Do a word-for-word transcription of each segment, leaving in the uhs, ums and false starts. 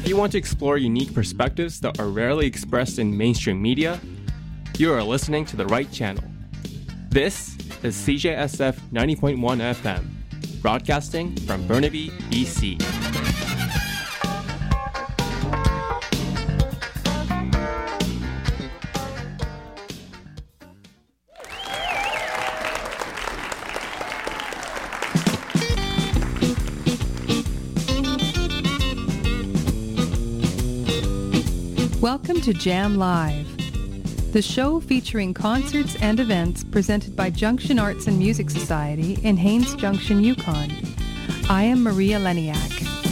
If you want to explore unique perspectives that are rarely expressed in mainstream media, you are listening to the right channel. This is C J S F ninety point one F M, broadcasting from Burnaby, B C. Welcome to Jam Live, the show featuring concerts and events presented by Junction Arts and Music Society in Haines Junction, Yukon. I am Maria Leniak.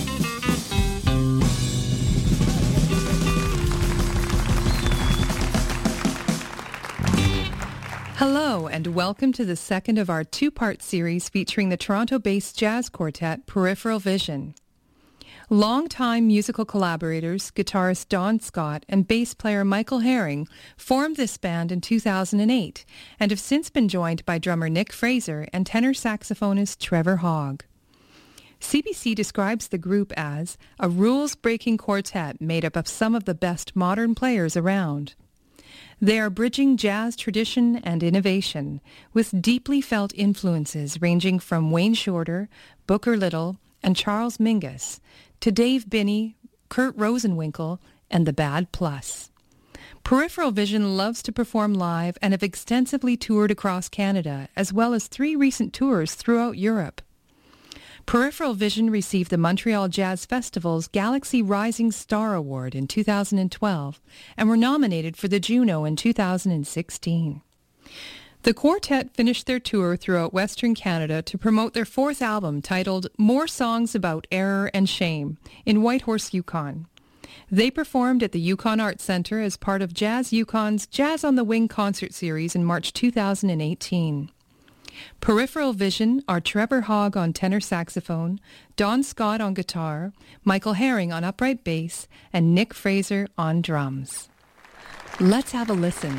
Hello, and welcome to the second of our two-part series featuring the Toronto-based jazz quartet Peripheral Vision. Longtime musical collaborators, guitarist Don Scott and bass player Michael Herring formed this band in two thousand eight and have since been joined by drummer Nick Fraser and tenor saxophonist Trevor Hogg. C B C describes the group as a rules-breaking quartet made up of some of the best modern players around. They are bridging jazz tradition and innovation with deeply felt influences ranging from Wayne Shorter, Booker Little, and Charles Mingus to Dave Binney, Kurt Rosenwinkel, and the Bad Plus. Peripheral Vision loves to perform live and have extensively toured across Canada, as well as three recent tours throughout Europe. Peripheral Vision received the Montreal Jazz Festival's Galaxy Rising Star Award in two thousand twelve and were nominated for the Juno in two thousand sixteen. The quartet finished their tour throughout Western Canada to promote their fourth album titled More Songs About Error and Shame in Whitehorse, Yukon. They performed at the Yukon Arts Centre as part of Jazz Yukon's Jazz on the Wing concert series in March two thousand eighteen. Peripheral Vision are Trevor Hogg on tenor saxophone, Don Scott on guitar, Michael Herring on upright bass, and Nick Fraser on drums. Let's have a listen.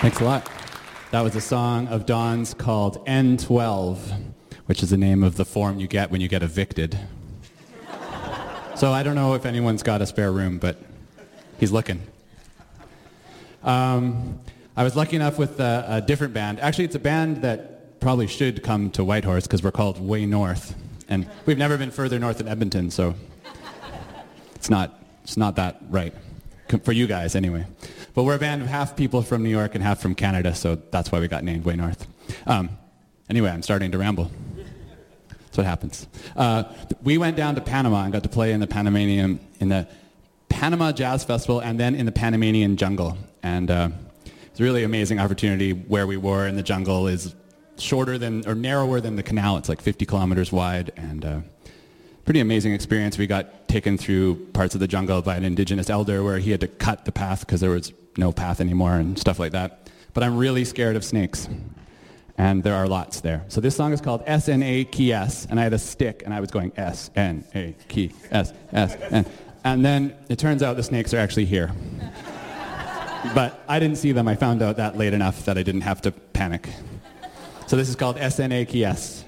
Thanks a lot. That was a song of Dawn's called N twelve, which is the name of the form you get when you get evicted. So I don't know if anyone's got a spare room, but he's looking. Um, I was lucky enough with a, a different band. Actually, it's a band that probably should come to Whitehorse because we're called Way North. And we've never been further north than Edmonton, so it's not, it's not that right. For you guys, anyway. But we're a band of half people from New York and half from Canada, so that's why we got named Way North. Um, anyway, I'm starting to ramble. That's what happens. Uh, we went down to Panama and got to play in the Panamanian, in the Panama Jazz Festival, and then in the Panamanian jungle. And uh, it's a really amazing opportunity. Where we were in the jungle is shorter than, or narrower than the canal. It's like fifty kilometers wide, and uh, pretty amazing experience. We got taken through parts of the jungle by an indigenous elder where he had to cut the path because there was no path anymore and stuff like that. But I'm really scared of snakes, and there are lots there. So this song is called S N A K S, and I had a stick, and I was going S N A K S, S, N. And then it turns out the snakes are actually here. But I didn't see them. I found out that late enough that I didn't have to panic. So this is called S N A K S.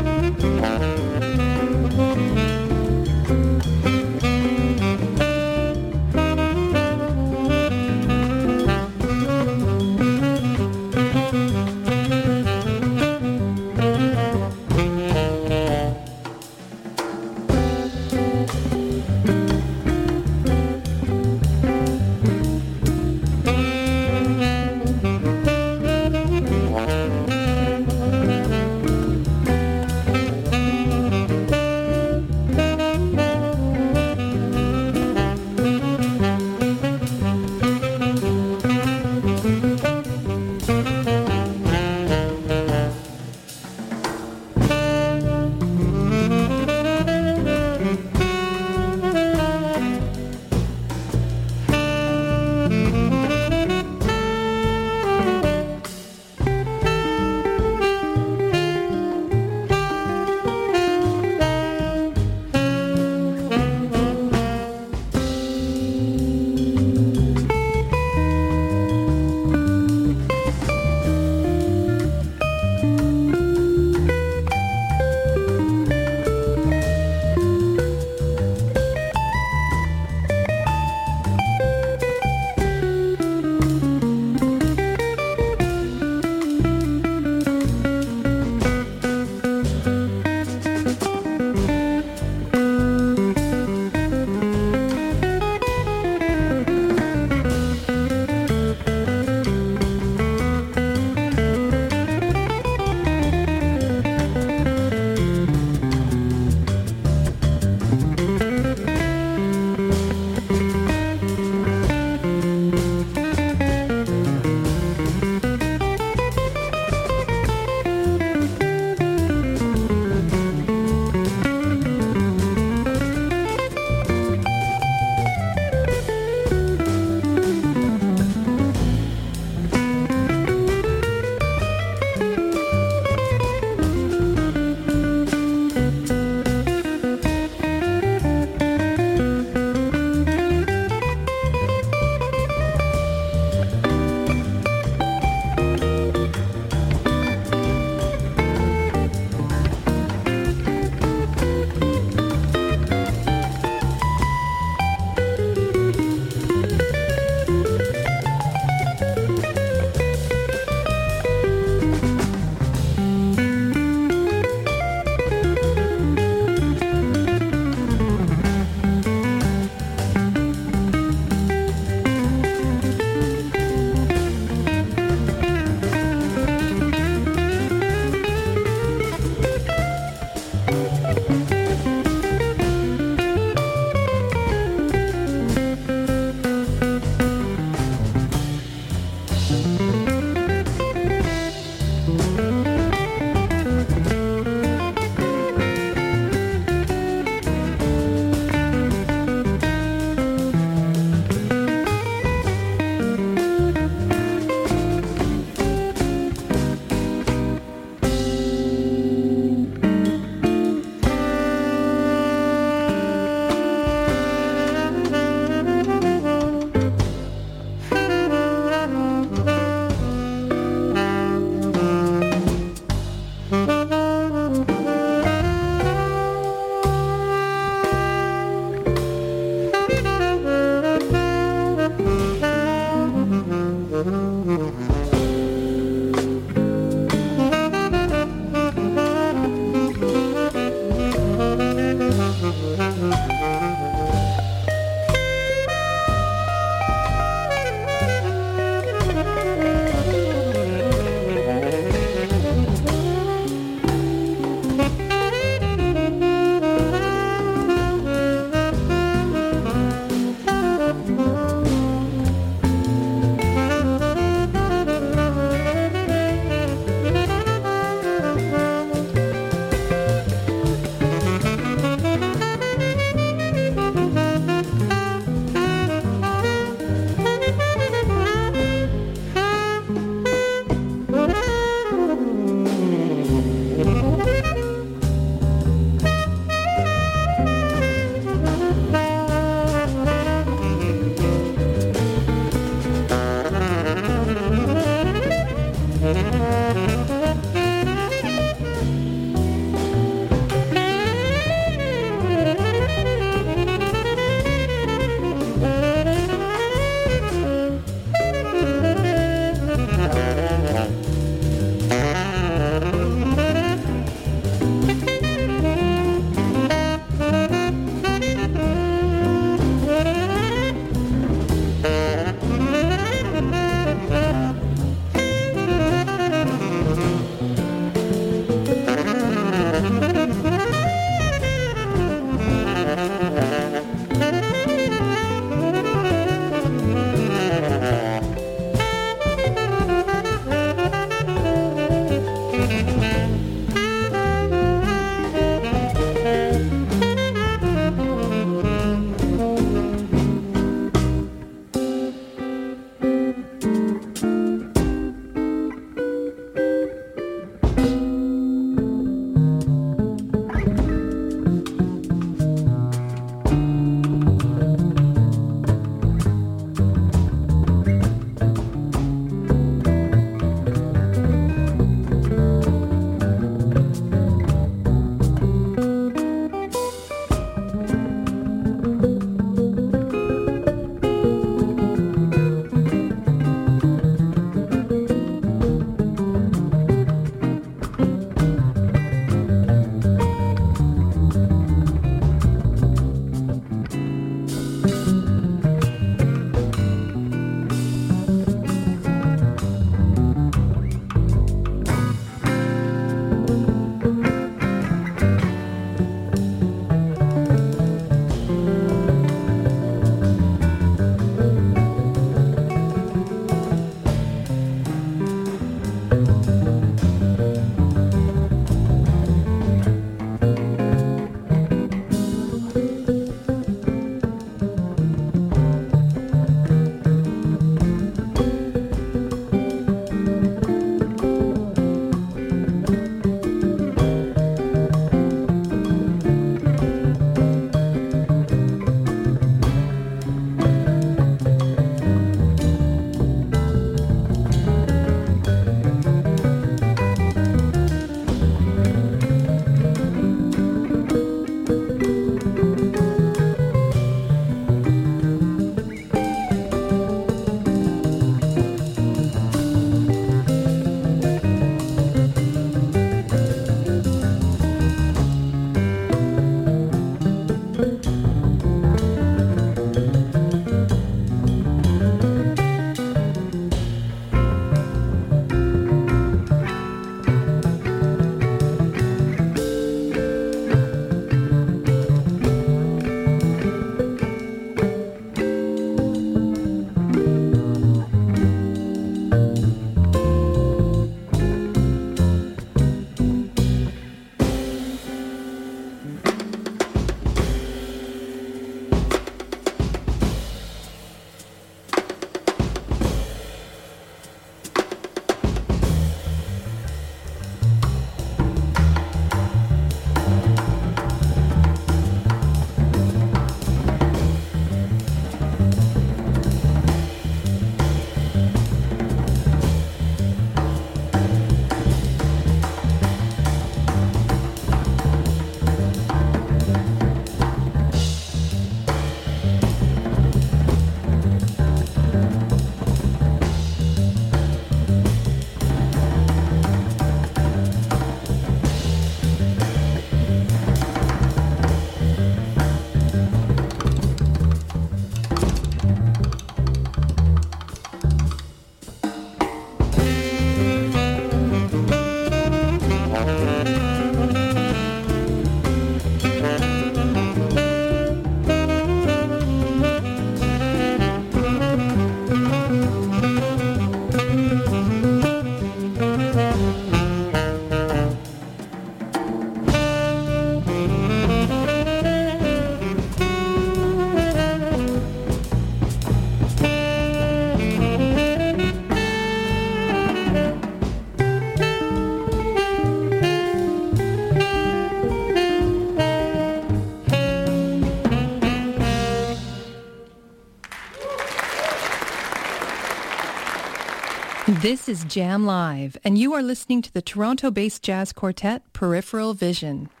This is Jam Live, and you are listening to the Toronto-based jazz quartet Peripheral Vision.